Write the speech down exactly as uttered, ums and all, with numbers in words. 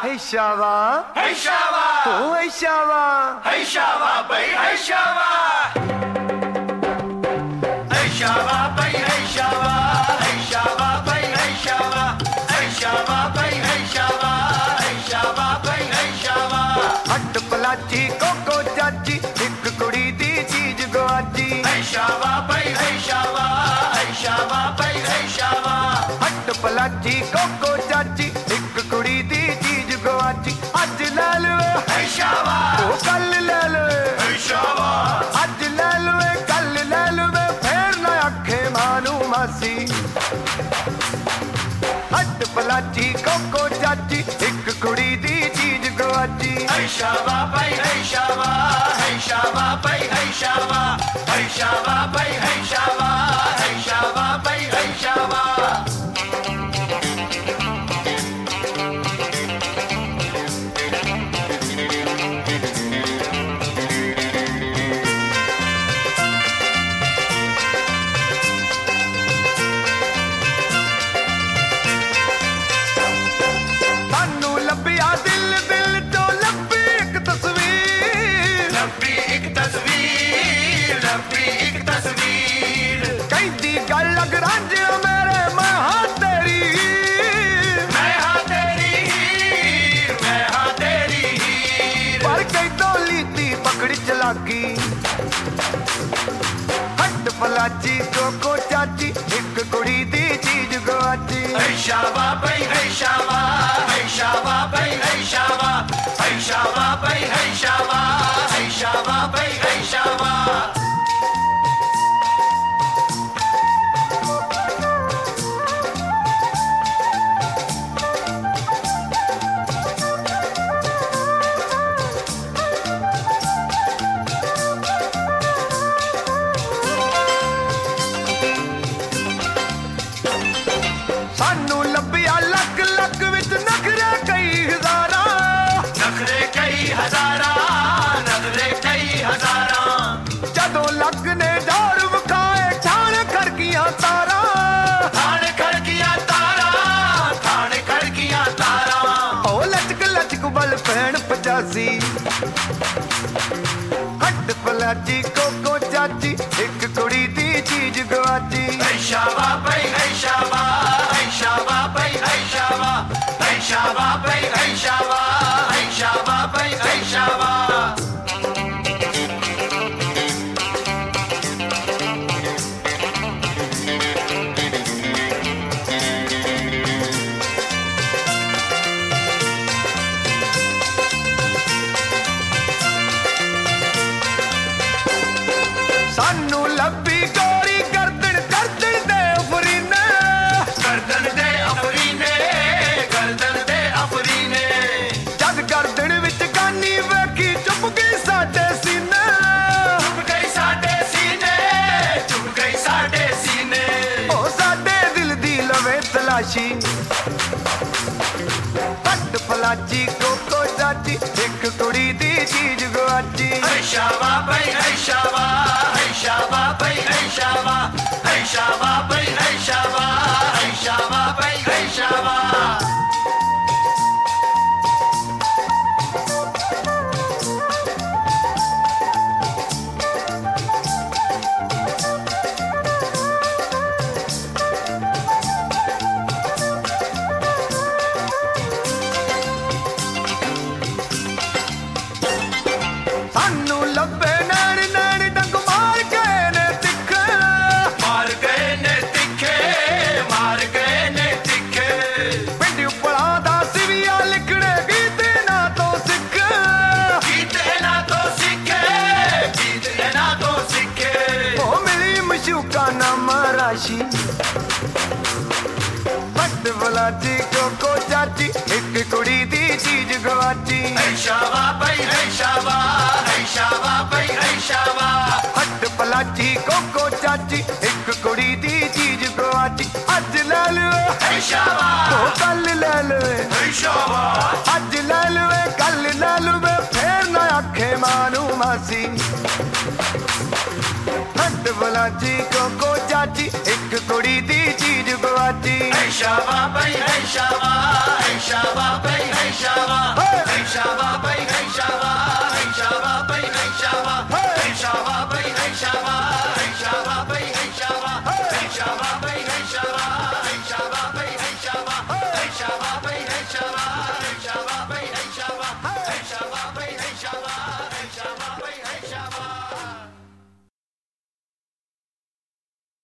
Hey Shava, Hey Shava, oh hey Shava, Hey Shava, bay Hey Shava, Hey Shava, bay Hey Shava, Hey Shava, bay Hey Shava, Hey Shava, bay Hey Shava, Hey Shava, bay Hey Shava. हट पलाची cocoa चाची एक कुड़ी दी चीज गवाची Hey Shava, bay Hey Shava, Hey Shava, bay Hey Shava. हट पलाची cocoa चाची एक कुड़ी दी चीज गवाची अज ले लवे Hey Shava, ओ कल ले लवे Hey Shava, अज ले लवे कल ले लवे फिर ना आखे मानू मासी हट पलाची कोको चाची एक कुड़ी दी चीज गवाची Hey Shava, bay Hey Shava, Hey Shava, bay Hey Shava, Hey Shava, bay Hey Shava, Hey Shava, bay Hey Shava. सानू लभिया दिल दिल तो लभी एक तस्वीर लंबी एक तस्वीर, लंबी एक तस्वीर. कहती गल लग रंज मेरे मैं हाँ तेरी मैं हाँ तेरी हीर, मैं हाँ तेरी हीर. पर कई डोली दी पकड़ी चलाकी हट पलाची कोको चाची एक कुड़ी दी चीज गवाची Hey Shava, bay Hey Shava, Hey Shava, bay Hey Shava, Hey Shava, bay Hey Shava, Hey Shava, bay Hey Shava. सानू लभिया लक लक विच नखरे कई हजारा नखरे कई हजारा, नखरे कई हजारा. जदों लक ने डोर विखाए छाण खड़कियां तारा थान खड़कियां तारा, थान खड़कियां तारा. ओ लचक लचक बल पैण पचासी हट पलाची कोको चाची एक कुड़ी दी चीज गवाची Hey Shava, bay Hey Shava, Hey Shava, bay Hey Shava, Hey Shava, bay Hey Shava, Hey Shava, bay Hey Shava. सानू लभी गोरी गर्दन गर्दन दे फरीने गर्दन दे अफरीने, गर्दन दे अफरीने. जद गर्दन विच गानी वेखी चुप गई साडे सीने चुप गई साडे सीने, चुप गई साडे सीने. ओ साडे दिल दी लवे तलाशी हट पलाची कोको चाची एक कुड़ी दी चीज गवाची Hey Shava, bay Hey Shava, Hey Shava, bay Hey Shava, Hey Shava, bay Hey Shava, Hey Shava, bay Hey Shava. सानू लभे नैन नैन डंग मार के ने तिखे मार गए ने तिखे, मार गए ने तिखे. पिंड उपला दा सिविया लिखने गीत ना तो सिख गीत ना तो सीखे, गीत ना तो सीखे. ओ मिली मशूका नाम राशि हट पलाची कोको चाची एक कुड़ी दी चीज गवाची Hey Shava, bay Hey Shava, Hey Shava, bay Hey Shava. हट पलाची कोको चाची एक कुड़ी दी चीज गवाची अज ले लवे Hey Shava, ओ कल ले लवे Hey Shava. अज ले लवे कल ले लवे फिर ना आखे मानू मासी हट पलाची कोको चाची एक कुड़ी दी चीज गवाची Hey Shava, bay Hey Shava, Hey Shava.